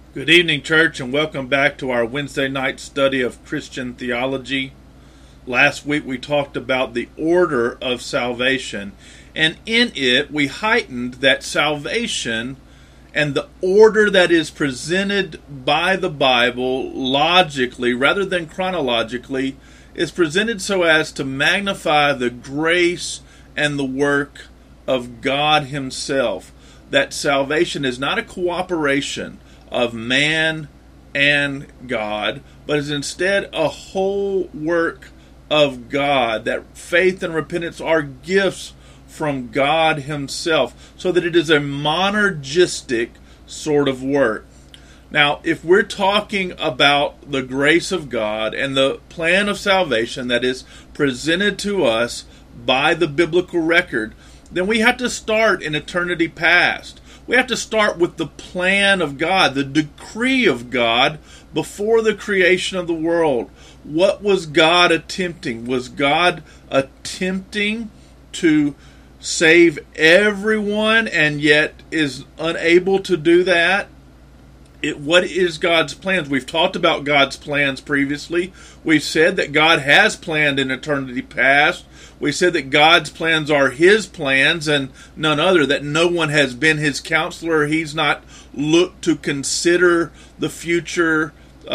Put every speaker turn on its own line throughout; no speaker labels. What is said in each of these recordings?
Good evening, church, and welcome back to our Wednesday night study of Christian theology. Last week we talked about the order of salvation, and in it we heightened that salvation and the order that is presented by the Bible logically rather than chronologically is presented so as to magnify the grace and the work of God Himself. That salvation is not a cooperation of man and God, but is instead a whole work of God, that faith and repentance are gifts from God Himself, so that it is a monergistic sort of work. Now, if we're talking about the grace of God and the plan of salvation that is presented to us by the biblical record, then we have to start in eternity past. We have to start with the plan of God, the decree of God before the creation of the world. What was God attempting? Was God attempting to save everyone and yet is unable to do that? What is God's plans? We've talked about God's plans previously. We've said that God has planned in eternity past. We said that God's plans are His plans and none other, that no one has been His counselor. He's not looked to consider the future,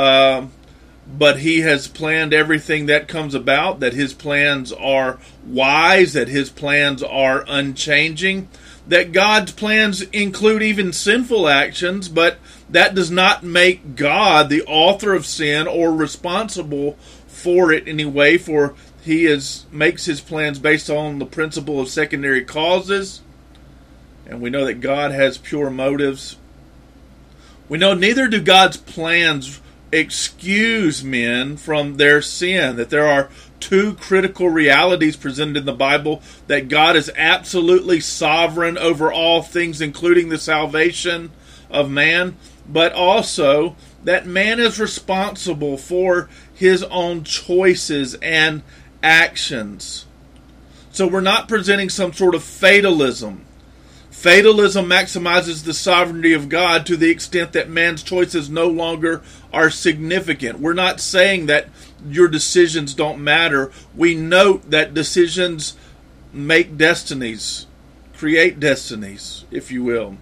but He has planned everything that comes about, that His plans are wise, that His plans are unchanging, that God's plans include even sinful actions, but that does not make God the author of sin or responsible for it anyway, for He makes His plans based on the principle of secondary causes, and we know that God has pure motives. We know neither do God's plans excuse men from their sin, that there are two critical realities presented in the Bible, that God is absolutely sovereign over all things, including the salvation of man, but also that man is responsible for his own choices and actions. So we're not presenting some sort of fatalism. Fatalism maximizes the sovereignty of God to the extent that man's choices no longer are significant. We're not saying that your decisions don't matter. We note that decisions make destinies, create destinies, if you will.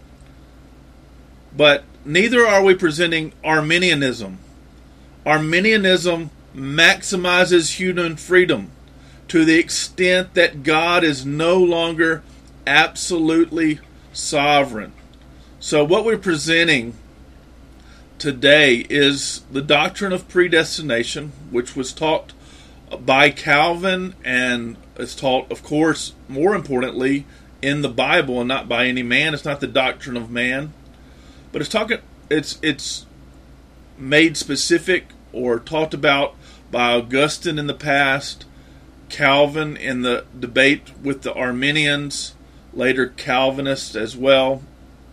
But neither are we presenting Arminianism. Arminianism maximizes human freedom to the extent that God is no longer absolutely sovereign. So what we're presenting today is the doctrine of predestination, which was taught by Calvin and is taught, of course, more importantly, in the Bible and not by any man. It's not the doctrine of man, but it's made specific or talked about by Augustine in the past, Calvin in the debate with the Arminians, later Calvinists as well.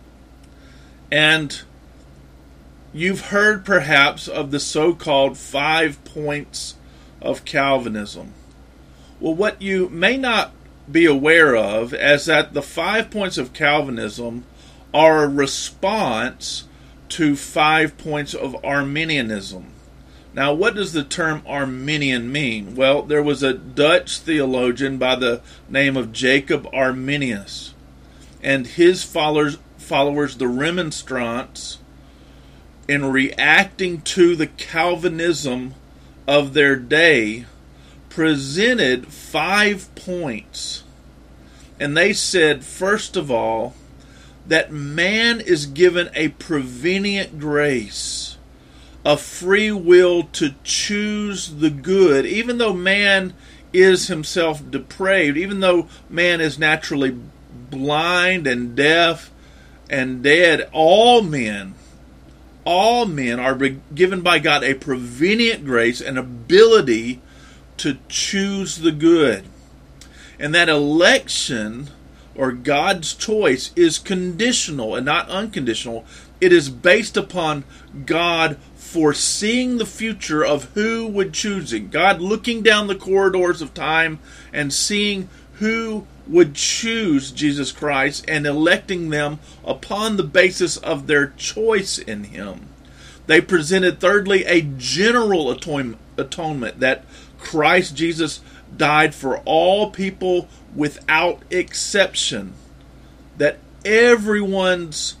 And you've heard perhaps of the so-called 5 points of Calvinism. Well, what you may not be aware of is that the 5 points of Calvinism are a response to 5 points of Arminianism. Now, what does the term Arminian mean? Well, there was a Dutch theologian by the name of Jacob Arminius, and his followers, the Remonstrants, in reacting to the Calvinism of their day, presented 5 points. And they said, first of all, that man is given a prevenient grace, a free will to choose the good, even though man is himself depraved, even though man is naturally blind and deaf and dead. All men are given by God a prevenient grace, an ability to choose the good. And that election, or God's choice, is conditional and not unconditional. It is based upon God foreseeing the future of who would choose it. God looking down the corridors of time and seeing who would choose Jesus Christ and electing them upon the basis of their choice in Him. They presented, thirdly, a general atonement, that Christ Jesus died for all people without exception, that everyone's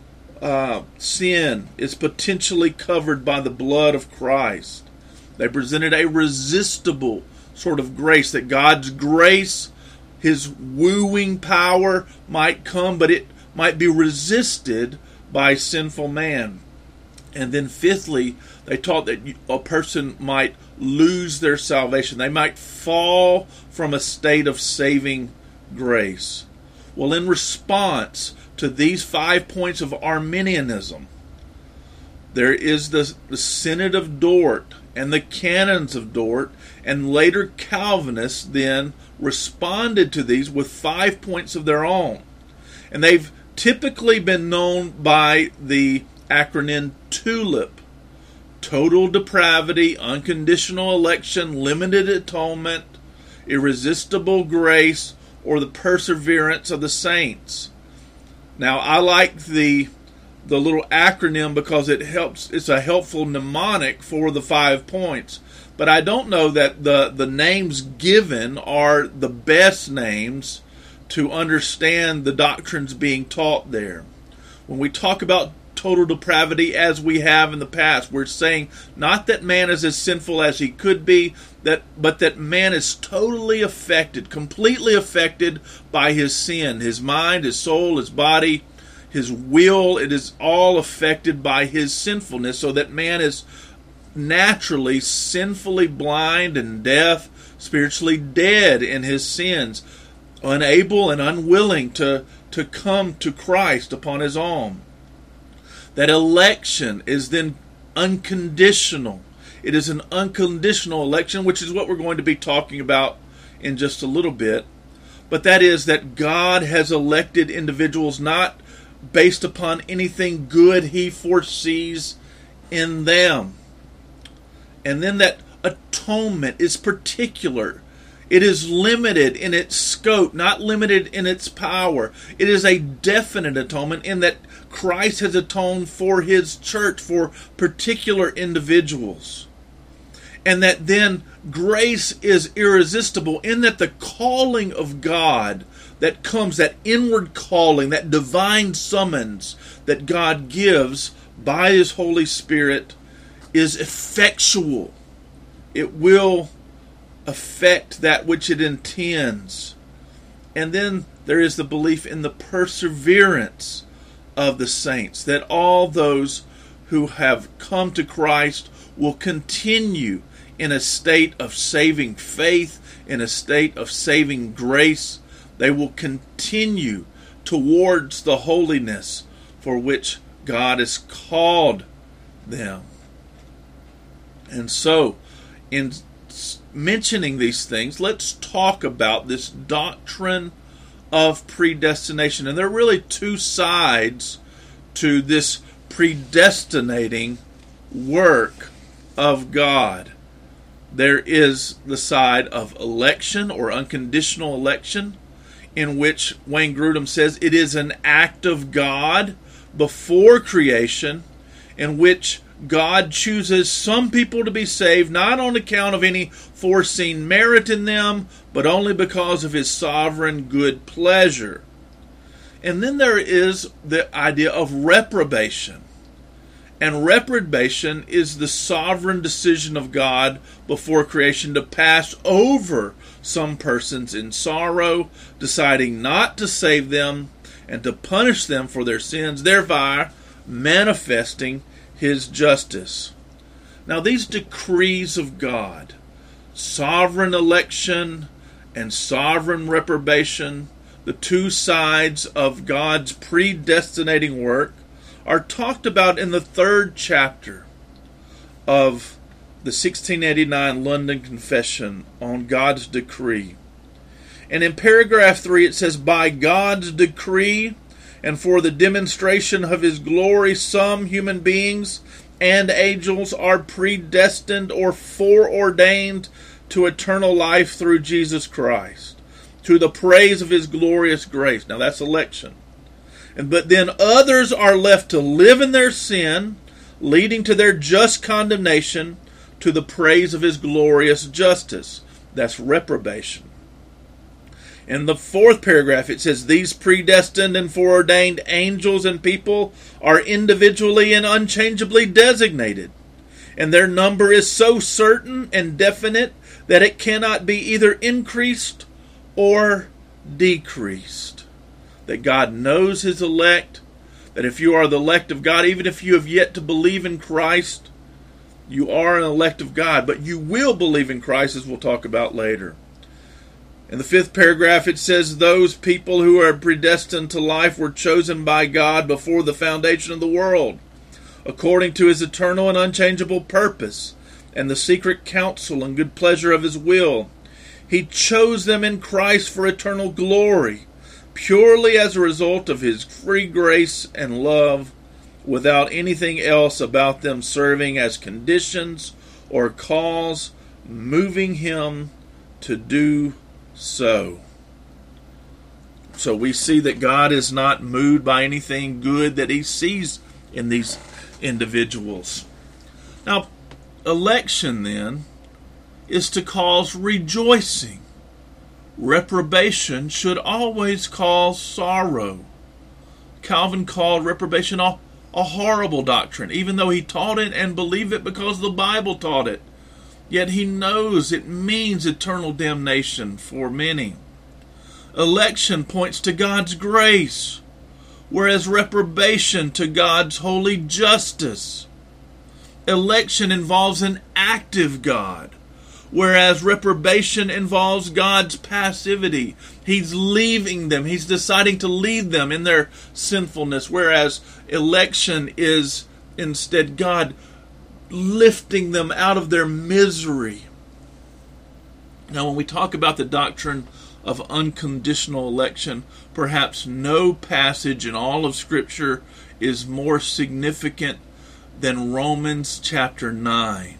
sin is potentially covered by the blood of Christ. They presented a resistible sort of grace, that God's grace, His wooing power might come, but it might be resisted by sinful man. And then fifthly, they taught that a person might lose their salvation. They might fall from a state of saving grace. Well, in response to these 5 points of Arminianism, there is the Synod of Dort and the Canons of Dort, and later Calvinists then responded to these with 5 points of their own. And they've typically been known by the acronym TULIP: total depravity, unconditional election, limited atonement, irresistible grace, or the perseverance of the saints. Now, I like the little acronym because it's a helpful mnemonic for the 5 points. But I don't know that the names given are the best names to understand the doctrines being taught there. When we talk about total depravity, as we have in the past, we're saying not that man is as sinful as he could be, but that man is totally affected, completely affected by his sin. His mind, his soul, his body, his will, it is all affected by his sinfulness, so that man is naturally sinfully blind and deaf, spiritually dead in his sins, unable and unwilling to come to Christ upon his own. That election is then unconditional. It is an unconditional election, which is what we're going to be talking about in just a little bit. But that is that God has elected individuals not based upon anything good He foresees in them. And then that atonement is particular. It is limited in its scope, not limited in its power. It is a definite atonement in that Christ has atoned for His church, for particular individuals. And that then grace is irresistible in that the calling of God that comes, that inward calling, that divine summons that God gives by His Holy Spirit is effectual. It will affect that which it intends. And then there is the belief in the perseverance of the saints, that all those who have come to Christ will continue in a state of saving faith, in a state of saving grace. They will continue towards the holiness for which God has called them. And so, in mentioning these things, let's talk about this doctrine of predestination. And there are really two sides to this predestinating work of God. There is the side of election or unconditional election, in which Wayne Grudem says it is an act of God before creation, in which God chooses some people to be saved, not on account of any foreseen merit in them, but only because of His sovereign good pleasure. And then there is the idea of reprobation. And reprobation is the sovereign decision of God before creation to pass over some persons in sorrow, deciding not to save them and to punish them for their sins, thereby manifesting His justice. Now, these decrees of God, sovereign election and sovereign reprobation, the two sides of God's predestinating work, are talked about in the 3rd chapter of the 1689 London Confession on God's decree. And in paragraph 3 it says, "By God's decree and for the demonstration of His glory, some human beings and angels are predestined or foreordained to eternal life through Jesus Christ, to the praise of His glorious grace." Now that's election. But then others are left to live in their sin, leading to their just condemnation to the praise of his glorious justice. That's reprobation. In the 4th paragraph, it says, these predestined and foreordained angels and people are individually and unchangeably designated, and their number is so certain and definite that it cannot be either increased or decreased. That God knows his elect, that if you are the elect of God, even if you have yet to believe in Christ, you are an elect of God, but you will believe in Christ, as we'll talk about later. In the 5th paragraph, it says, those people who are predestined to life were chosen by God before the foundation of the world, according to his eternal and unchangeable purpose, and the secret counsel and good pleasure of his will. He chose them in Christ for eternal glory, purely as a result of his free grace and love, without anything else about them serving as conditions or cause moving him to do so. So we see that God is not moved by anything good that he sees in these individuals. Now, election then is to cause rejoicing. Reprobation should always cause sorrow. Calvin called reprobation a horrible doctrine, even though he taught it and believed it because the Bible taught it. Yet he knows it means eternal damnation for many. Election points to God's grace, whereas reprobation to God's holy justice. Election involves an active God, whereas reprobation involves God's passivity. He's leaving them. He's deciding to lead them in their sinfulness, whereas election is instead God lifting them out of their misery. Now, when we talk about the doctrine of unconditional election, perhaps no passage in all of Scripture is more significant than Romans chapter 9.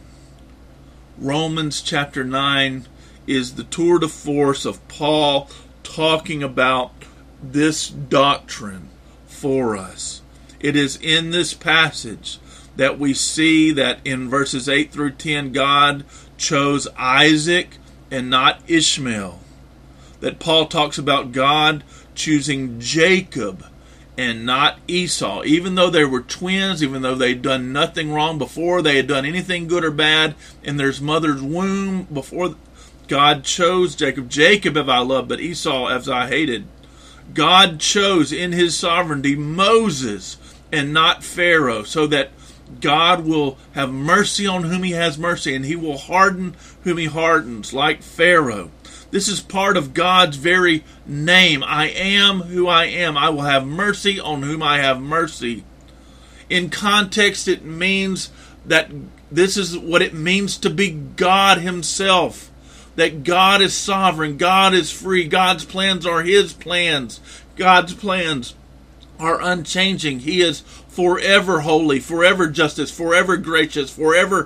Romans chapter 9 is the tour de force of Paul talking about this doctrine for us. It is in this passage that we see that in verses 8 through 10, God chose Isaac and not Ishmael. That Paul talks about God choosing Jacob and not Esau. Even though they were twins, even though they'd done nothing wrong before they had done anything good or bad in their mother's womb, before God chose Jacob. Jacob have I loved, but Esau have I hated. God chose in his sovereignty Moses and not Pharaoh, so that God will have mercy on whom he has mercy, and he will harden whom he hardens, like Pharaoh. This is part of God's very name. I am who I am. I will have mercy on whom I have mercy. In context, it means that this is what it means to be God himself. That God is sovereign. God is free. God's plans are his plans. God's plans are unchanging. He is forever holy, forever justice, forever gracious, forever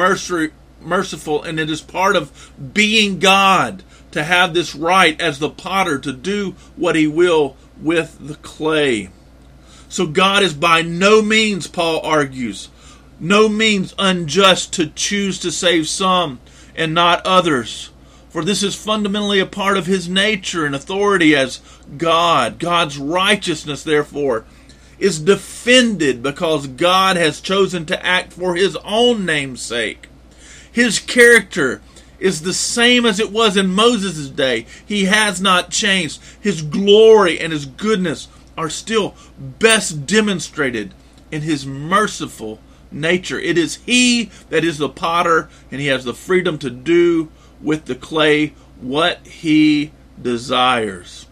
merciful, and it is part of being God to have this right as the potter to do what he will with the clay. So God is by no means, Paul argues, no means unjust to choose to save some and not others. For this is fundamentally a part of his nature and authority as God. God's righteousness, therefore, is defended because God has chosen to act for his own name's sake. His character is the same as it was in Moses' day. He has not changed. His glory and his goodness are still best demonstrated in his merciful nature. It is he that is the potter, and he has the freedom to do with the clay what he desires.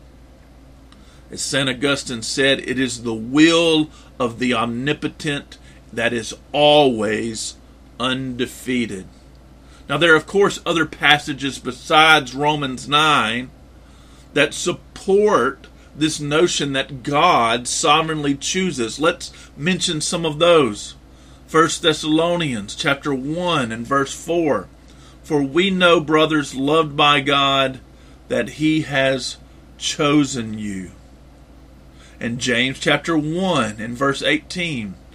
As St. Augustine said, it is the will of the omnipotent that is always undefeated. Now, there are, of course, other passages besides Romans 9 that support this notion that God sovereignly chooses. Let's mention some of those. 1 Thessalonians chapter 1 and verse 4. For we know, brothers, loved by God, that he has chosen you. And James chapter 1 and verse 18.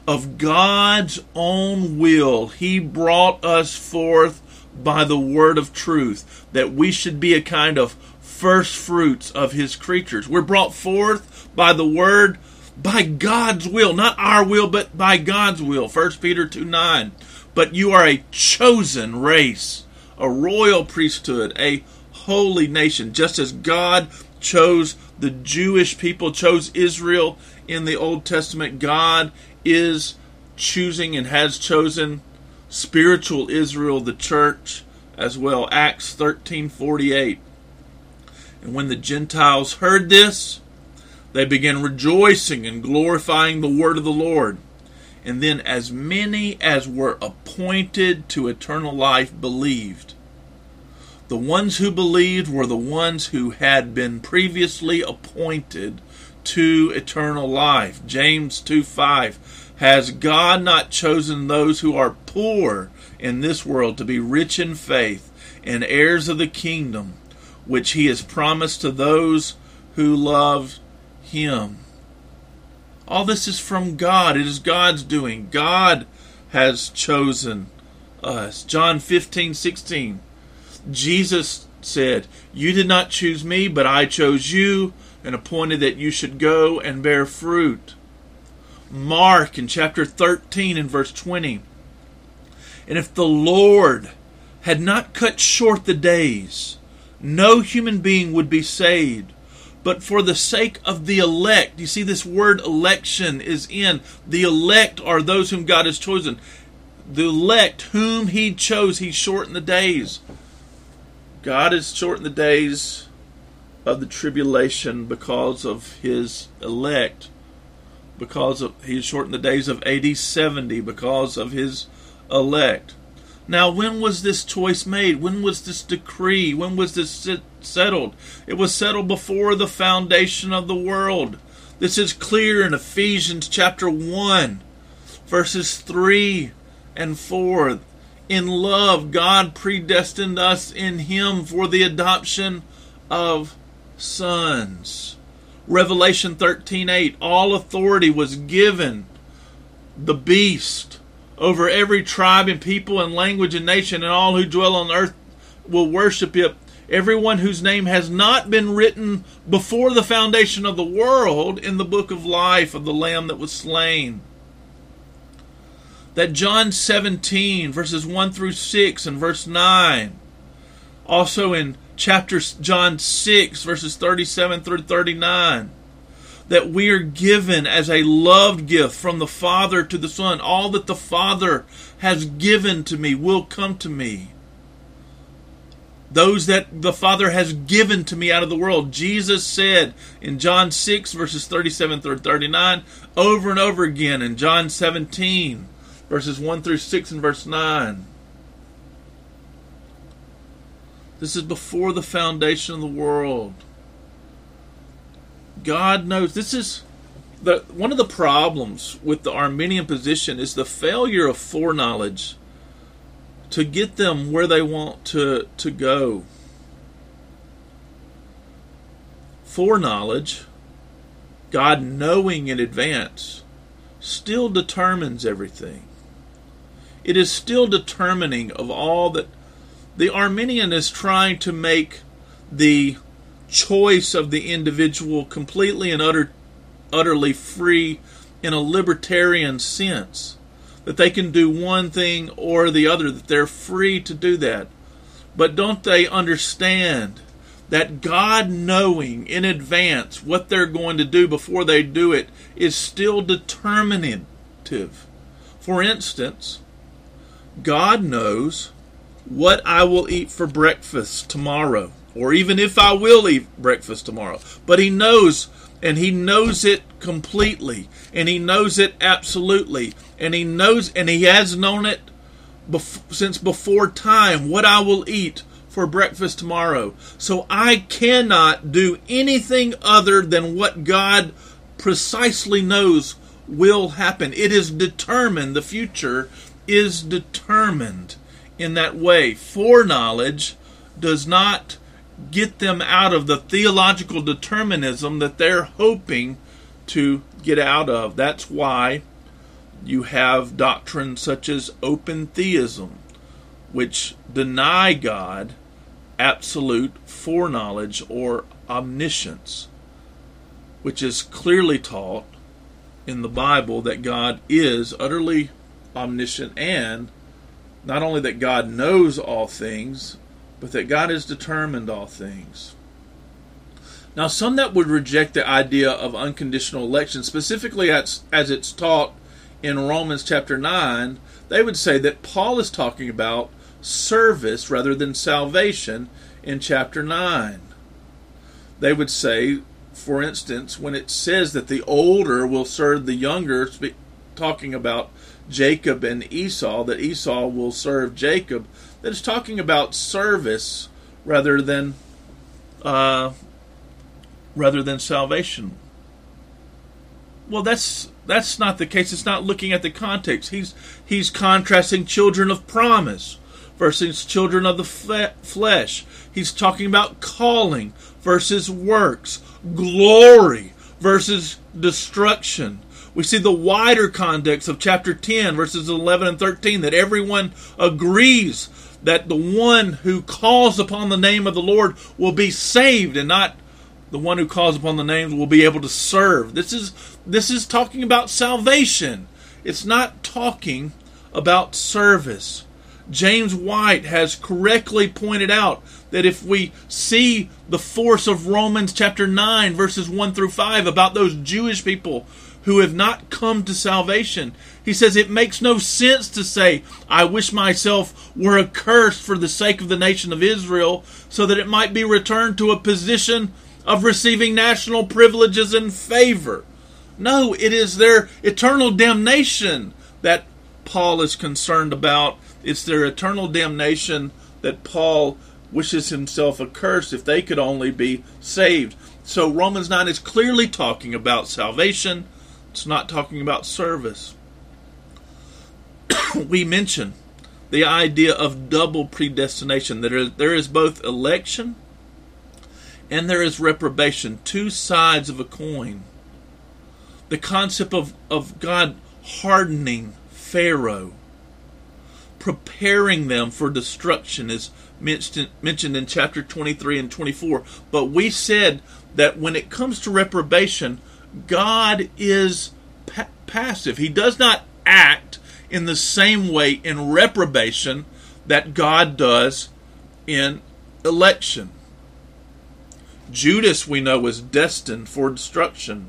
of God's own will, He brought us forth by the word of truth, that we should be a kind of first fruits of His creatures. We're brought forth by the word, by God's will, not our will, but by God's will. 1 Peter 2:9. But you are a chosen race, a royal priesthood, a holy nation, just as God chose the Jewish people, chose Israel in the Old Testament. God is choosing and has chosen spiritual Israel, the church, as well. Acts 13:48. And when the Gentiles heard this, they began rejoicing and glorifying the word of the Lord. And then as many as were appointed to eternal life believed. The ones who believed were the ones who had been previously appointed to eternal life. James 2:5. Has God not chosen those who are poor in this world to be rich in faith and heirs of the kingdom, which He has promised to those who love Him? All this is from God. It is God's doing. God has chosen us. John 15:16. Jesus said, "You did not choose me, but I chose you and appointed that you should go and bear fruit." Mark in chapter 13 and verse 20. And if the Lord had not cut short the days, no human being would be saved. But for the sake of the elect, you see this word election is in. The elect are those whom God has chosen. The elect whom He chose, He shortened the days. God has shortened the days of the tribulation because of His elect. He shortened the days of AD 70 because of His elect. Now, when was this choice made? When was this decree? When was this settled? It was settled before the foundation of the world. This is clear in Ephesians chapter 1, verses 3 and 4. In love, God predestined us in Him for the adoption of sons. Revelation 13:8. All authority was given the beast over every tribe and people and language and nation, and all who dwell on earth will worship it. Everyone whose name has not been written before the foundation of the world in the book of life of the Lamb that was slain. That John 17, verses 1 through 6 and verse 9. Also in chapter John 6, verses 37 through 39. That we are given as a loved gift from the Father to the Son. All that the Father has given to me will come to me. Those that the Father has given to me out of the world. Jesus said in John 6, verses 37 through 39, over and over again in John 17, verses 1 through 6 and verse 9. This is before the foundation of the world. God knows. This is one of the problems with the Arminian position is the failure of foreknowledge to get them where they want to go. Foreknowledge, God knowing in advance, still determines everything. It is still determining of all that. The Arminian is trying to make the choice of the individual completely and utterly free in a libertarian sense. That they can do one thing or the other, that they're free to do that. But don't they understand that God knowing in advance what they're going to do before they do it is still determinative? For instance, God knows what I will eat for breakfast tomorrow, or even if I will eat breakfast tomorrow. But He knows, and He knows it completely, and He knows it absolutely, and He knows, and He has known it since before time, what I will eat for breakfast tomorrow. So I cannot do anything other than what God precisely knows will happen. It is determined. The future is determined in that way. Foreknowledge does not get them out of the theological determinism that they're hoping to get out of. That's why You have doctrines such as open theism, which deny God absolute foreknowledge or omniscience, which is clearly taught in the Bible that God is utterly omniscient, and not only that God knows all things, but that God has determined all things. Now, some that would reject the idea of unconditional election, specifically as it's taught in Romans chapter 9, they would say that Paul is talking about service rather than salvation in chapter 9. They would say, for instance, when it says that the older will serve the younger, talking about Jacob and Esau, that Esau will serve Jacob, that is talking about service rather than salvation. Well, that's not the case. It's not looking at the context. He's contrasting children of promise versus children of the flesh. He's talking about calling versus works, glory versus destruction. We see the wider context of chapter 10, verses 11 and 13, that everyone agrees that the one who calls upon the name of the Lord will be saved, and not the one who calls upon the name will be able to serve. This is talking about salvation. It's not talking about service. James White has correctly pointed out that if we see the force of Romans chapter 9, verses 1 through 5, about those Jewish people who have not come to salvation, he says it makes no sense to say, I wish myself were accursed for the sake of the nation of Israel, so that it might be returned to a position of receiving national privileges and favor. No, it is their eternal damnation that Paul is concerned about. It's their eternal damnation that Paul wishes himself accursed if they could only be saved. So Romans 9 is clearly talking about salvation. It's not talking about service. We mentioned the idea of double predestination. There is both election and there is reprobation, two sides of a coin. The concept of God hardening Pharaoh, preparing them for destruction, is mentioned in chapter 23 and 24. But we said that when it comes to reprobation, God is passive. He does not act in the same way in reprobation that God does in election. Judas, we know, was destined for destruction.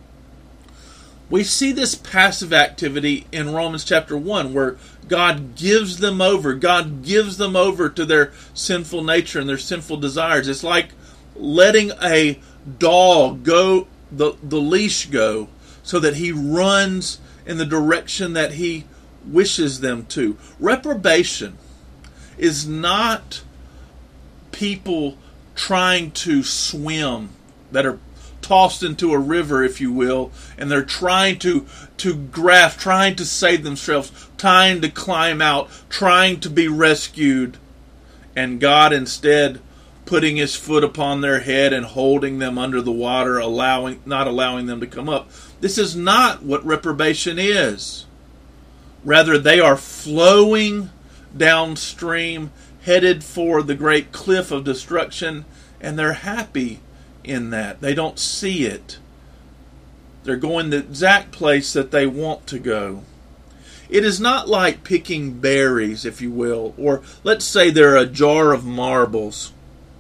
We see this passive activity in Romans chapter 1, where God gives them over. God gives them over to their sinful nature and their sinful desires. It's like letting a dog go, the leash go, so that he runs in the direction that he wishes them to. Reprobation is not people trying to swim, that are tossed into a river, if you will, and they're trying to grasp, trying to save themselves, trying to climb out, trying to be rescued, and God instead putting his foot upon their head and holding them under the water, not allowing them to come up. This is not what reprobation is. Rather, they are flowing downstream, headed for the great cliff of destruction, and they're happy in that. They don't see it. They're going the exact place that they want to go. It is not like picking berries, if you will, or let's say they're a jar of marbles.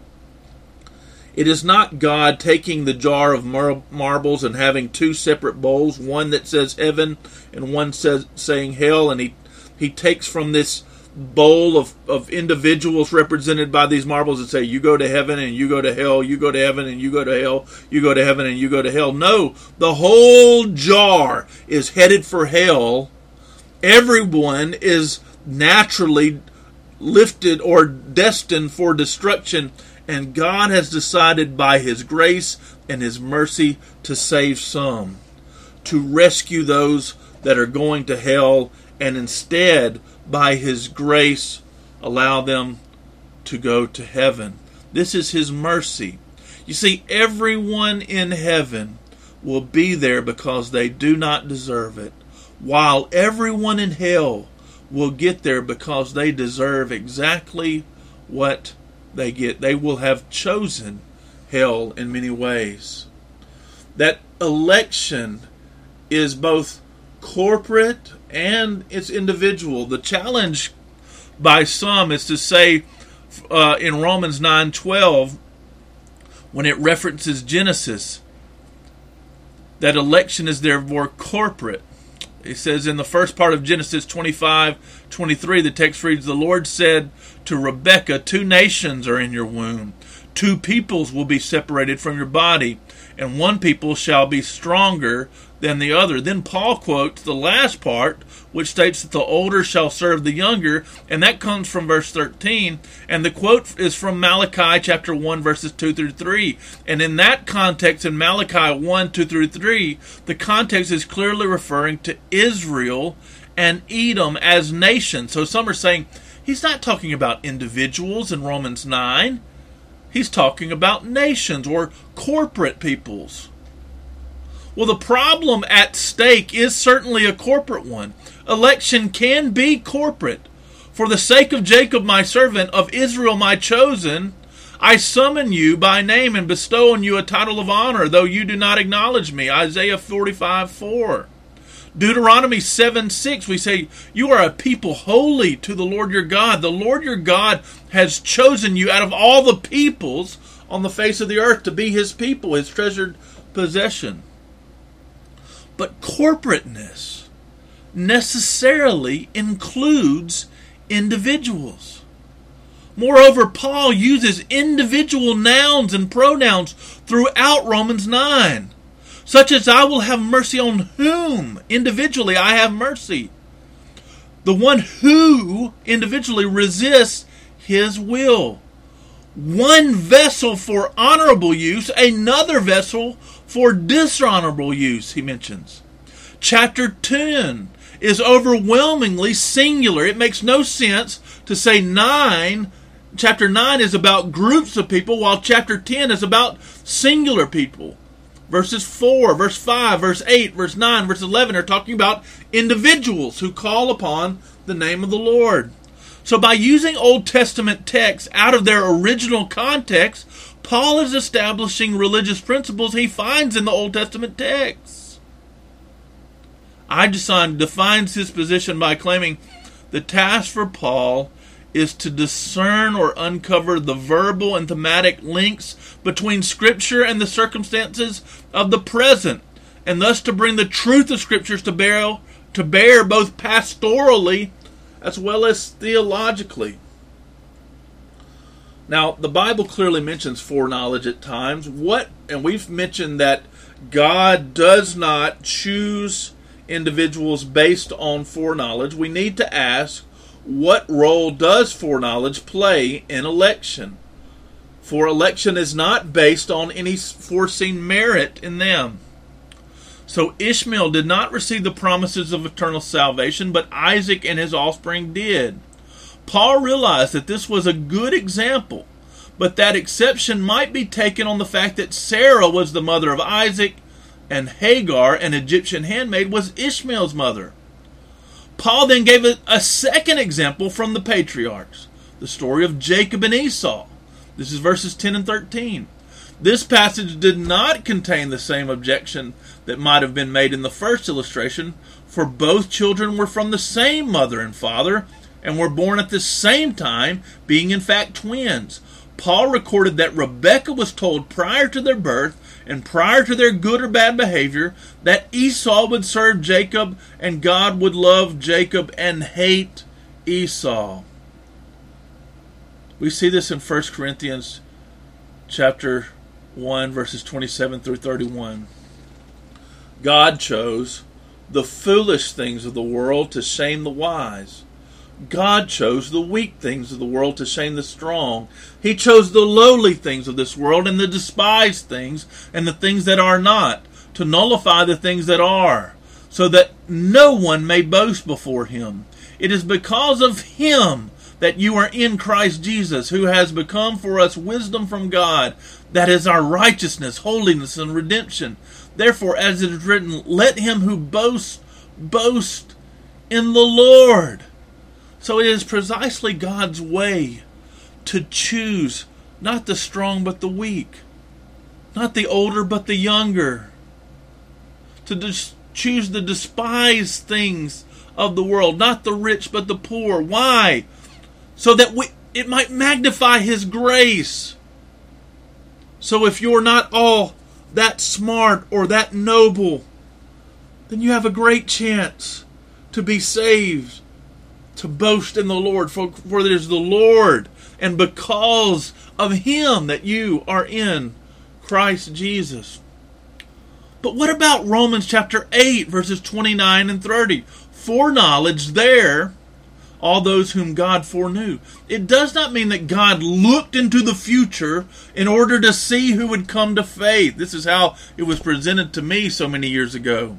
It is not God taking the jar of marbles and having two separate bowls, one that says heaven and one saying hell, and he takes from this bowl of individuals represented by these marbles and say, you go to heaven and you go to hell, you go to heaven and you go to hell, you go to heaven and you go to hell. No, the whole jar is headed for hell. Everyone is naturally lifted or destined for destruction, and God has decided by his grace and his mercy to save some, to rescue those that are going to hell, and instead, by his grace, allow them to go to heaven. This is his mercy. You see, everyone in heaven will be there because they do not deserve it. while everyone in hell will get there because they deserve exactly what they get. They will have chosen hell in many ways. That election is both corporate and it's individual. The challenge by some is to say in Romans 9:12, when it references Genesis, that election is therefore corporate. It says in the first part of Genesis 25:23, the text reads, "The Lord said to Rebekah, 2 nations are in your womb. 2 peoples will be separated from your body, and one people shall be stronger than the other." Then Paul quotes the last part, which states that the older shall serve the younger, and that comes from verse 13. And the quote is from Malachi chapter 1, verses 2 through 3. And in that context, in Malachi 1, 2 through 3, the context is clearly referring to Israel and Edom as nations. So some are saying he's not talking about individuals in Romans 9. He's talking about nations or corporate peoples. Well, the problem at stake is certainly a corporate one. Election can be corporate. "For the sake of Jacob my servant, of Israel my chosen, I summon you by name and bestow on you a title of honor, though you do not acknowledge me." Isaiah 45:4. Deuteronomy 7:6, we say, "You are a people holy to the Lord your God. The Lord your God has chosen you out of all the peoples on the face of the earth to be his people, his treasured possession." But corporateness necessarily includes individuals. Moreover, Paul uses individual nouns and pronouns throughout Romans 9. Such as, "I will have mercy on whom individually I have mercy." The one who individually resists his will. One vessel for honorable use, another vessel for dishonorable use, he mentions. Chapter 10 is overwhelmingly singular. It makes no sense to say chapter 9 is about groups of people, while chapter 10 is about singular people. Verses 4, verse 5, verse 8, verse 9, verse 11 are talking about individuals who call upon the name of the Lord. So by using Old Testament texts out of their original context, Paul is establishing religious principles he finds in the Old Testament texts. Eidson defines his position by claiming the task for Paul is to discern or uncover the verbal and thematic links between Scripture and the circumstances of the present, and thus to bring the truth of Scriptures to bear both pastorally as well as theologically. Now, the Bible clearly mentions foreknowledge at times. And we've mentioned that God does not choose individuals based on foreknowledge. We need to ask, what role does foreknowledge play in election? For election is not based on any foreseen merit in them. So Ishmael did not receive the promises of eternal salvation, but Isaac and his offspring did. Paul realized that this was a good example, but that exception might be taken on the fact that Sarah was the mother of Isaac, and Hagar, an Egyptian handmaid, was Ishmael's mother. Paul then gave a second example from the patriarchs, the story of Jacob and Esau. This is verses 10 and 13. This passage did not contain the same objection that might have been made in the first illustration, for both children were from the same mother and father and were born at the same time, being in fact twins. Paul recorded that Rebekah was told prior to their birth and prior to their good or bad behavior that Esau would serve Jacob and God would love Jacob and hate Esau. We see this in 1 Corinthians chapter 1, verses 27 through 31. God chose the foolish things of the world to shame the wise. God chose the weak things of the world to shame the strong. He chose the lowly things of this world and the despised things and the things that are not, to nullify the things that are, so that no one may boast before him. It is because of him that you are in Christ Jesus, who has become for us wisdom from God, that is our righteousness, holiness, and redemption. Therefore, as it is written, let him who boasts boast in the Lord. So it is precisely God's way to choose not the strong but the weak, not the older but the younger, to choose the despised things of the world, not the rich but the poor. Why? So that it might magnify His grace. So if you're not all that smart or that noble, then you have a great chance to be saved, to boast in the Lord, for it is the Lord, and because of Him that you are in Christ Jesus. But what about Romans chapter 8, verses 29 and 30? Foreknowledge there, all those whom God foreknew. It does not mean that God looked into the future in order to see who would come to faith. This is how it was presented to me so many years ago.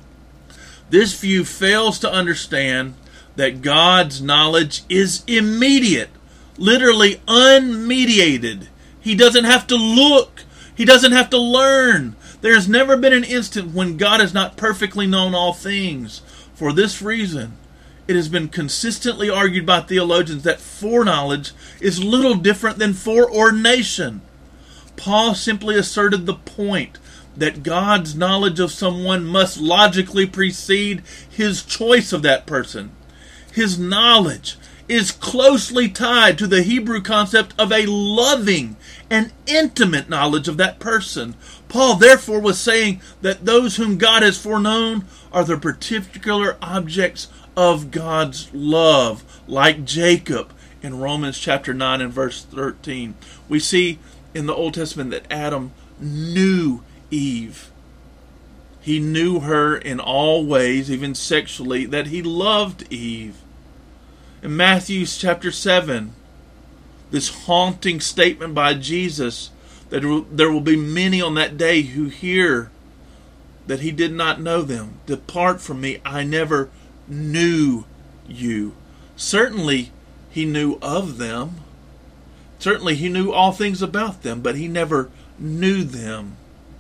This view fails to understand that God's knowledge is immediate, literally unmediated. He doesn't have to look. He doesn't have to learn. There has never been an instant when God has not perfectly known all things. For this reason, it has been consistently argued by theologians that foreknowledge is little different than foreordination. Paul simply asserted the point that God's knowledge of someone must logically precede His choice of that person. His knowledge is closely tied to the Hebrew concept of a loving and intimate knowledge of that person. Paul therefore was saying that those whom God has foreknown are the particular objects of God's love, like Jacob in Romans chapter 9 and verse 13. We see in the Old Testament that Adam knew Eve. He knew her in all ways, even sexually, that he loved Eve. In Matthew chapter 7, this haunting statement by Jesus that there will be many on that day who hear that He did not know them. Depart from me, I never knew you. Certainly He knew of them. Certainly He knew all things about them, but He never knew them.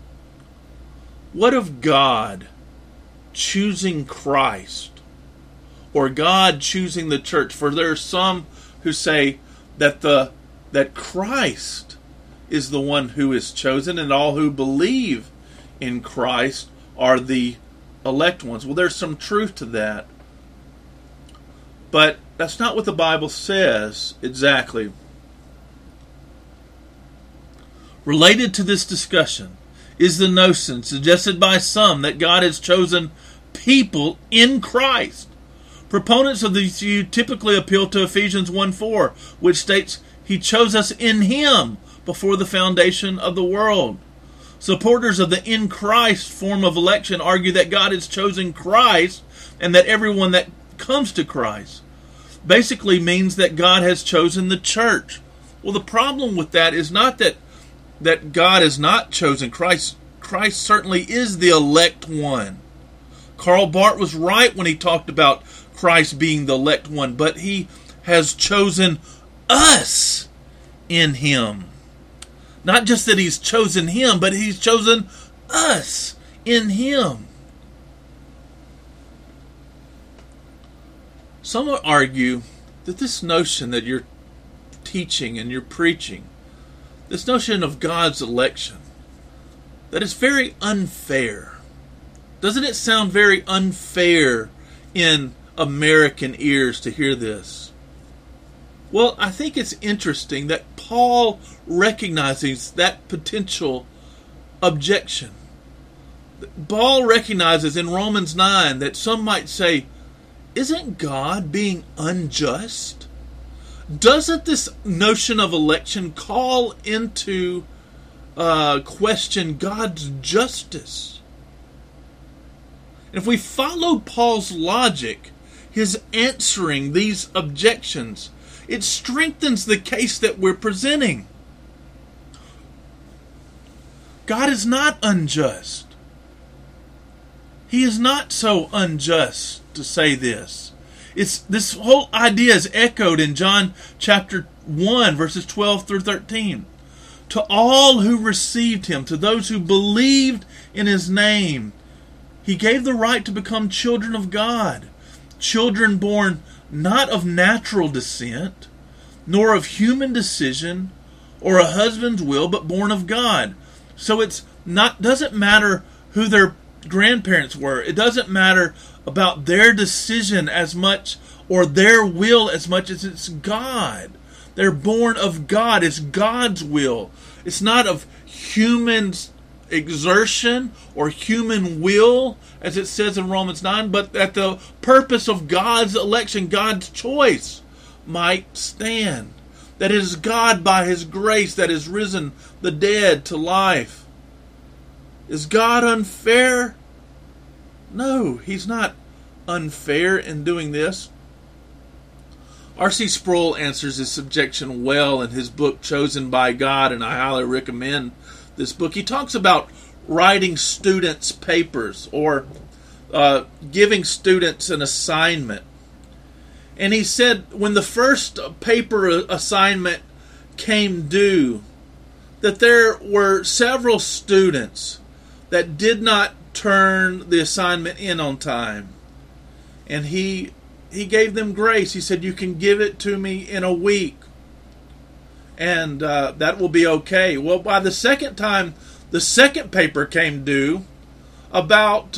What of God choosing Christ, or God choosing the church? For there are some who say that Christ is the one who is chosen, and all who believe in Christ are the elect ones. Well, there's some truth to that, but that's not what the Bible says exactly. Related to this discussion is the notion suggested by some that God has chosen people in Christ. Proponents of this view typically appeal to Ephesians 1:4, which states, He chose us in Him before the foundation of the world. Supporters of the in Christ form of election argue that God has chosen Christ and that everyone that comes to Christ basically means that God has chosen the church. Well, the problem with that is not that God has not chosen Christ. Christ certainly is the elect one. Karl Barth was right when he talked about Christ being the elect one, but He has chosen us in Him. Not just that He's chosen Him, but He's chosen us in Him. Some will argue that this notion that you're teaching and you're preaching, this notion of God's election, that is very unfair. Doesn't it sound very unfair in American ears to hear this? Well, I think it's interesting that Paul recognizes that potential objection. Paul recognizes in Romans 9 that some might say, isn't God being unjust? Doesn't this notion of election call into question God's justice? And if we follow Paul's logic, his answering these objections, it strengthens the case that we're presenting. God is not unjust. He is not so unjust to say this. This whole idea is echoed in John chapter 1, verses 12 through 13. To all who received Him, to those who believed in His name, He gave the right to become children of God, children born not of natural descent, nor of human decision or a husband's will, but born of God. So doesn't matter who their grandparents were. It doesn't matter about their decision as much or their will as much as it's God. They're born of God. It's God's will. It's not of human exertion or human will, as it says in Romans 9, but that the purpose of God's election, God's choice, might stand. That it is God by His grace that has risen the dead to life. Is God unfair? No, He's not unfair in doing this. R.C. Sproul answers this objection well in his book, Chosen by God, and I highly recommend this book. He talks about writing students' papers or giving students an assignment. And he said when the first paper assignment came due, that there were several students that did not turn the assignment in on time. And he gave them grace. He said, you can give it to me in a week, and that will be okay. Well, by the second time the second paper came due, about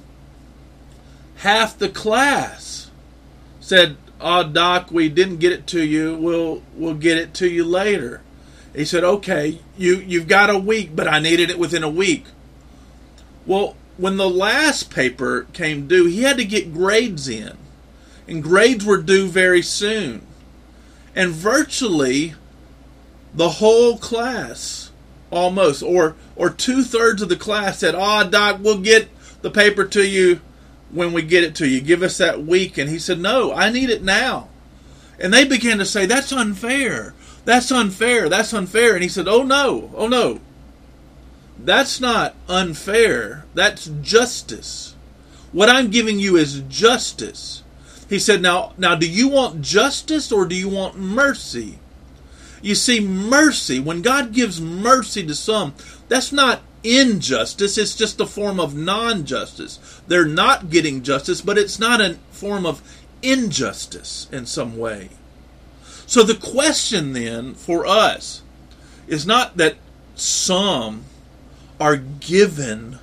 half the class said, "Oh, Doc, we didn't get it to you. We'll get it to you later." He said, "Okay, you've got a week, but I needed it within a week." Well, when the last paper came due, he had to get grades in, and grades were due very soon. And virtually the whole class, almost, or 2/3 of the class said, "Oh, Doc, we'll get the paper to you when we get it to you. Give us that week." And he said, "No, I need it now." And they began to say, "That's unfair. That's unfair. That's unfair." And he said, "Oh no. That's not unfair. That's justice. What I'm giving you is justice." He said, now, do you want justice or do you want mercy? You see, mercy, when God gives mercy to some, that's not injustice. It's just a form of non-justice. They're not getting justice, but it's not a form of injustice in some way. So the question then for us is not that some are given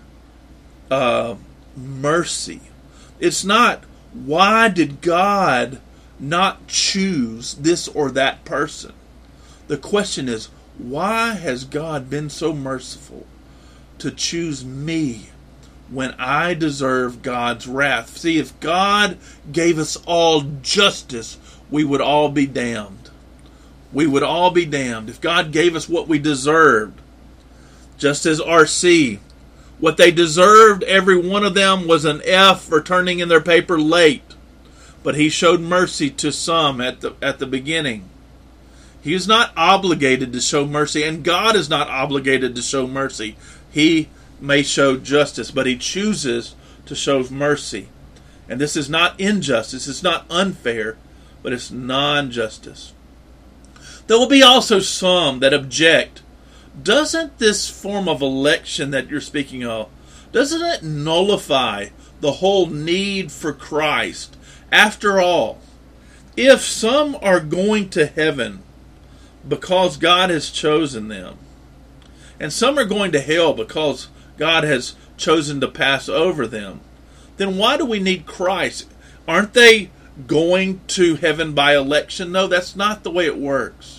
mercy. It's not, why did God not choose this or that person? The question is, why has God been so merciful to choose me when I deserve God's wrath? See, if God gave us all justice, we would all be damned. We would all be damned. If God gave us what we deserved, just as R.C., what they deserved, every one of them, was an F for turning in their paper late. But He showed mercy to some at the beginning. He is not obligated to show mercy, and God is not obligated to show mercy. He may show justice, but He chooses to show mercy. And this is not injustice. It's not unfair, but it's non-justice. There will be also some that object. Doesn't this form of election that you're speaking of, doesn't it nullify the whole need for Christ? After all, if some are going to heaven because God has chosen them, and some are going to hell because God has chosen to pass over them, then why do we need Christ? Aren't they going to heaven by election? No, that's not the way it works.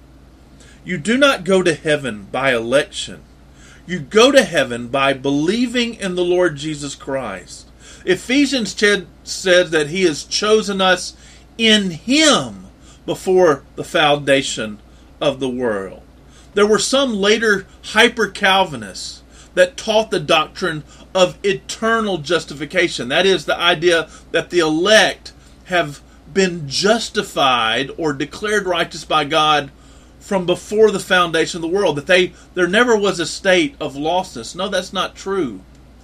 You do not go to heaven by election. You go to heaven by believing in the Lord Jesus Christ. Ephesians says that He has chosen us in Him before the foundation of the world. There were some later hyper-Calvinists that taught the doctrine of eternal justification. That is, the idea that the elect have been justified or declared righteous by God from before the foundation of the world, that there never was a state of lostness. No, that's not true.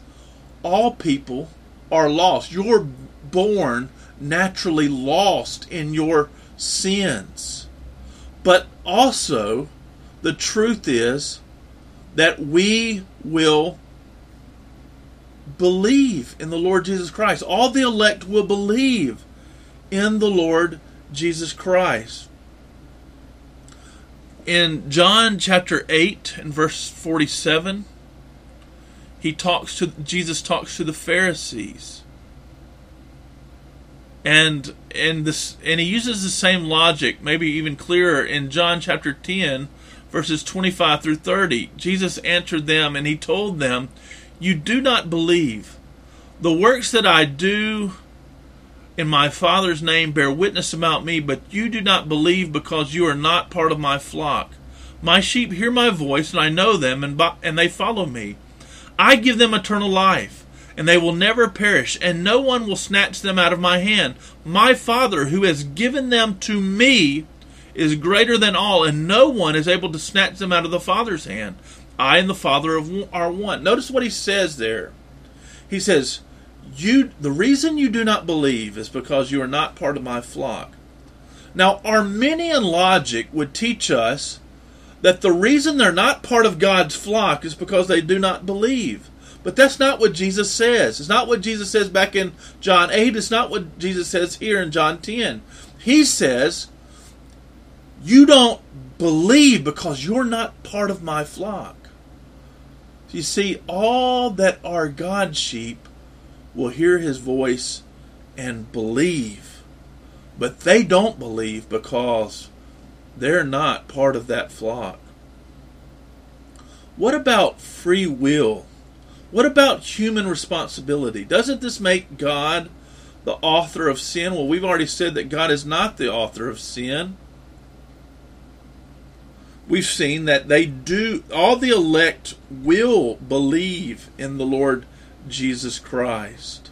All people are lost. You're born naturally lost in your sins. But also, the truth is that we will believe in the Lord Jesus Christ. All the elect will believe in the Lord Jesus Christ. In John chapter 8 and verse 47, Jesus talks to the Pharisees. And he uses the same logic, maybe even clearer, in John chapter 10, verses 25 through 30. Jesus answered them, and he told them, "You do not believe. The works that I do in my Father's name bear witness about me, but you do not believe because you are not part of my flock. My sheep hear my voice, and I know them, and they follow me. I give them eternal life, and they will never perish, and no one will snatch them out of my hand. My Father, who has given them to me, is greater than all, and no one is able to snatch them out of the Father's hand. I and the Father are one." Notice what he says there. He says, the reason you do not believe is because you are not part of my flock. Now, Arminian logic would teach us that the reason they're not part of God's flock is because they do not believe. But that's not what Jesus says. It's not what Jesus says back in John 8. It's not what Jesus says here in John 10. He says, you don't believe because you're not part of my flock. You see, all that are God's sheep will hear his voice and believe. But they don't believe because they're not part of that flock. What about free will? What about human responsibility? Doesn't this make God the author of sin? Well, we've already said that God is not the author of sin. We've seen that all the elect will believe in the Lord Jesus Christ.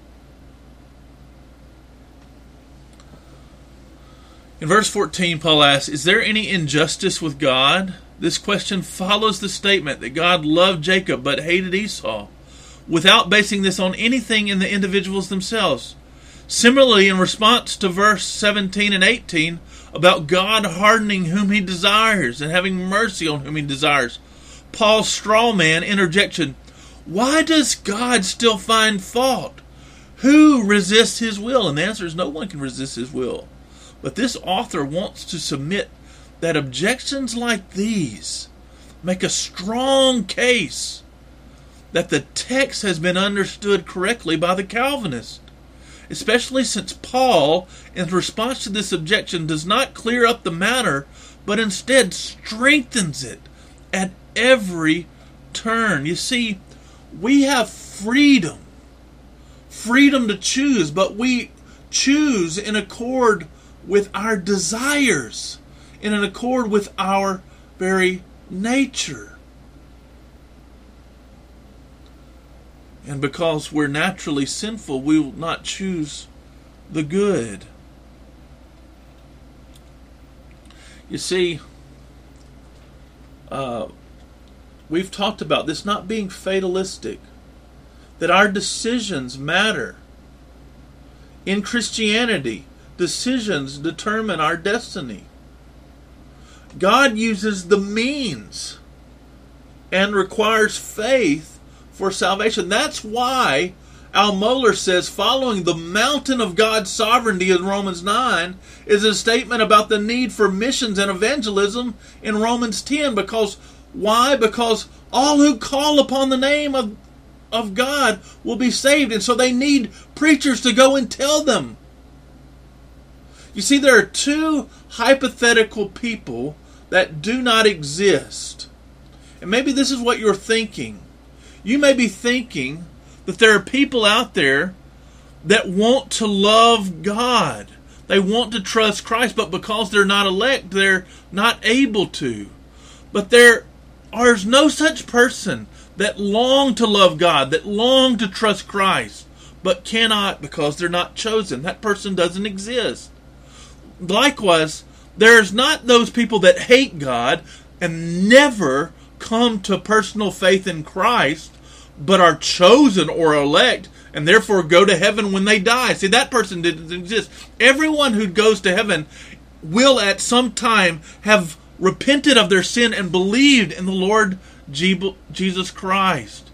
In verse 14, Paul asks, "Is there any injustice with God?" This question follows the statement that God loved Jacob but hated Esau, without basing this on anything in the individuals themselves. Similarly, in response to verse 17 and 18 about God hardening whom he desires and having mercy on whom he desires, Paul's straw man interjection, "Why does God still find fault? Who resists his will?" And the answer is no one can resist his will. But this author wants to submit that objections like these make a strong case that the text has been understood correctly by the Calvinists, especially since Paul, in response to this objection, does not clear up the matter, but instead strengthens it at every turn. You see, we have freedom to choose, but we choose in accord with our desires, in an accord with our very nature. And because we're naturally sinful, we will not choose the good. You see, we've talked about this not being fatalistic, that our decisions matter. In Christianity, decisions determine our destiny. God uses the means and requires faith for salvation. That's why Al Mohler says following the mountain of God's sovereignty in Romans 9 is a statement about the need for missions and evangelism in Romans 10. Why? Because all who call upon the name of God will be saved. And so they need preachers to go and tell them. You see, there are two hypothetical people that do not exist. And maybe this is what you're thinking. You may be thinking that there are people out there that want to love God. They want to trust Christ, but because they're not elect, they're not able to. But there's no such person that long to love God, that long to trust Christ, but cannot because they're not chosen. That person doesn't exist. Likewise, there's not those people that hate God and never come to personal faith in Christ, but are chosen or elect and therefore go to heaven when they die. See, that person didn't exist. Everyone who goes to heaven will at some time have repented of their sin and believed in the Lord Jesus Christ.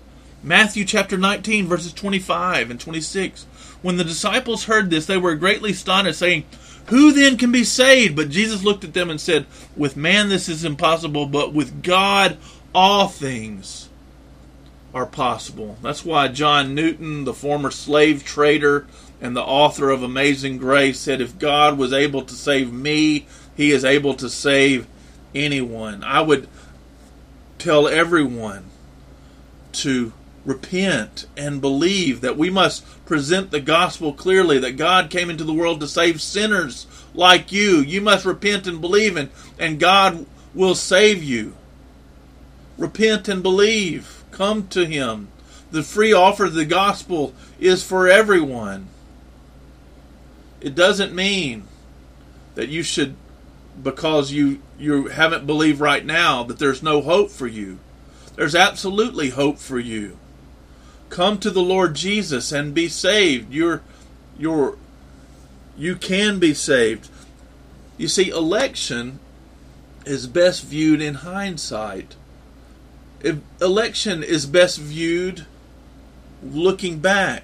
Matthew chapter 19, verses 25 and 26. When the disciples heard this, they were greatly astonished, saying, "Who then can be saved?" But Jesus looked at them and said, "With man this is impossible, but with God all things are possible." That's why John Newton, the former slave trader and the author of Amazing Grace, said, if God was able to save me, He is able to save anyone. I would tell everyone to repent and believe that we must present the gospel clearly, that God came into the world to save sinners like you. You must repent and believe, and God will save you. Repent and believe. Come to Him. The free offer of the gospel is for everyone. It doesn't mean that you should, because you haven't believed right now, that there's no hope for you. There's absolutely hope for you. Come to the Lord Jesus and be saved. You can be saved. You see, election is best viewed in hindsight. Election is best viewed looking back.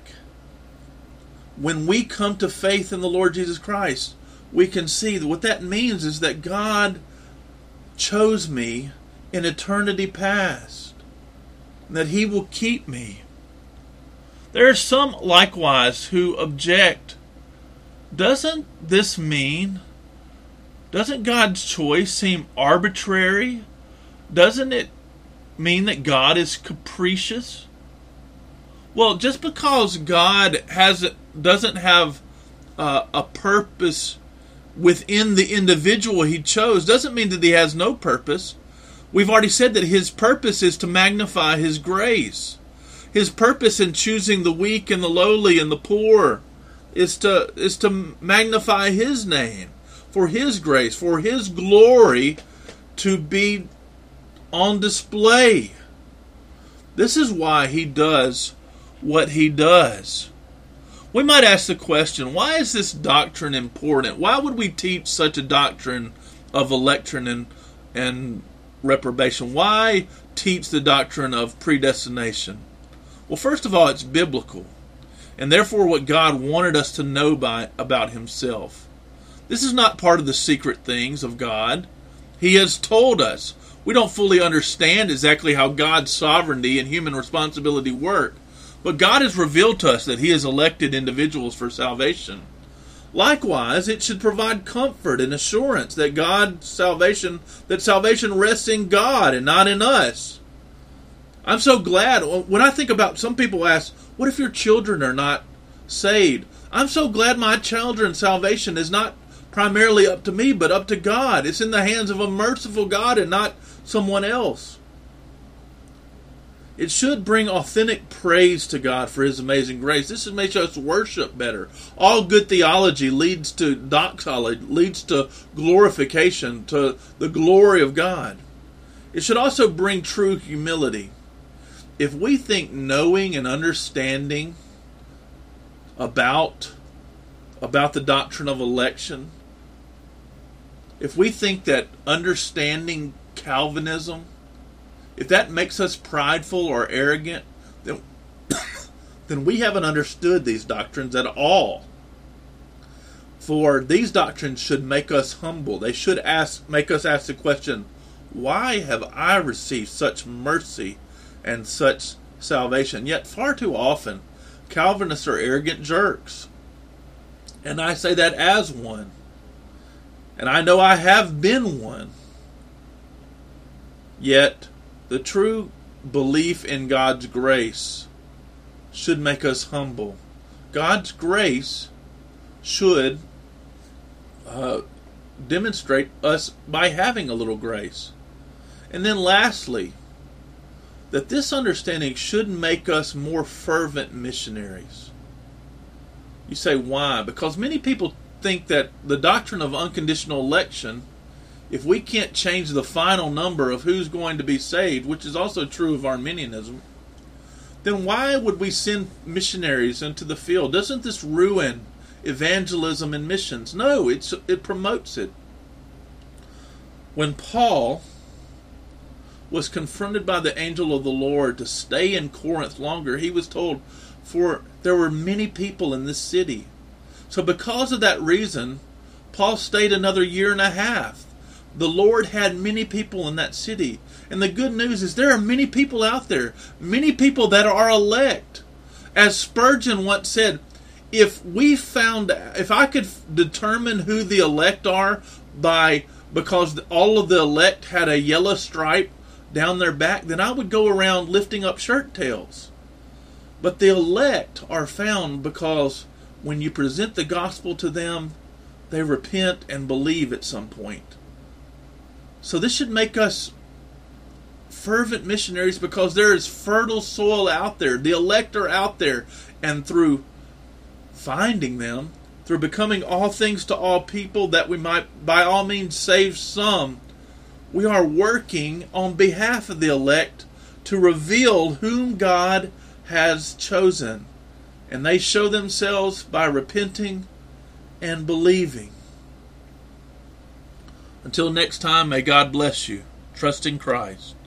When we come to faith in the Lord Jesus Christ, we can see that what that means is that God chose me in eternity past, and that He will keep me. There are some likewise who object. Doesn't this mean, doesn't God's choice seem arbitrary? Doesn't it mean that God is capricious? Well, just because God doesn't have a purpose within the individual He chose doesn't mean that He has no purpose. We've already said that His purpose is to magnify His grace. His purpose in choosing the weak and the lowly and the poor is to magnify His name, for His grace, for His glory to be on display. This is why He does what He does. We might ask the question, why is this doctrine important? Why would we teach such a doctrine of election and reprobation? Why teach the doctrine of predestination? Well, first of all, it's biblical, and therefore what God wanted us to know about Himself. This is not part of the secret things of God. He has told us. We don't fully understand exactly how God's sovereignty and human responsibility work, but God has revealed to us that He has elected individuals for salvation. Likewise, it should provide comfort and assurance that salvation rests in God and not in us. I'm so glad. When I think about, some people ask, what if your children are not saved? I'm so glad my children's salvation is not primarily up to me, but up to God. It's in the hands of a merciful God and not someone else. It should bring authentic praise to God for His amazing grace. This makes us worship better. All good theology leads to doxology, leads to glorification, to the glory of God. It should also bring true humility. If we think knowing and understanding about the doctrine of election, if we think that understanding Calvinism, if that makes us prideful or arrogant, then we haven't understood these doctrines at all. For these doctrines should make us humble. They should make us ask the question, why have I received such mercy and such salvation? Yet far too often, Calvinists are arrogant jerks. And I say that as one. And I know I have been one. Yet, the true belief in God's grace should make us humble. God's grace should demonstrate us by having a little grace. And then lastly, that this understanding should make us more fervent missionaries. You say, why? Because many people think that the doctrine of unconditional election, if we can't change the final number of who's going to be saved, which is also true of Arminianism, then why would we send missionaries into the field? Doesn't this ruin evangelism and missions? No, it promotes it. When Paul was confronted by the angel of the Lord to stay in Corinth longer, he was told, for there were many people in this city. So because of that reason, Paul stayed another year and a half. The Lord had many people in that city. And the good news is there are many people out there, many people that are elect. As Spurgeon once said, if I could determine who the elect are because all of the elect had a yellow stripe down their back, then I would go around lifting up shirt tails. But the elect are found because when you present the gospel to them, they repent and believe at some point. So this should make us fervent missionaries because there is fertile soil out there. The elect are out there. And through finding them, through becoming all things to all people, that we might by all means save some, we are working on behalf of the elect to reveal whom God has chosen. And they show themselves by repenting and believing. Until next time, may God bless you. Trust in Christ.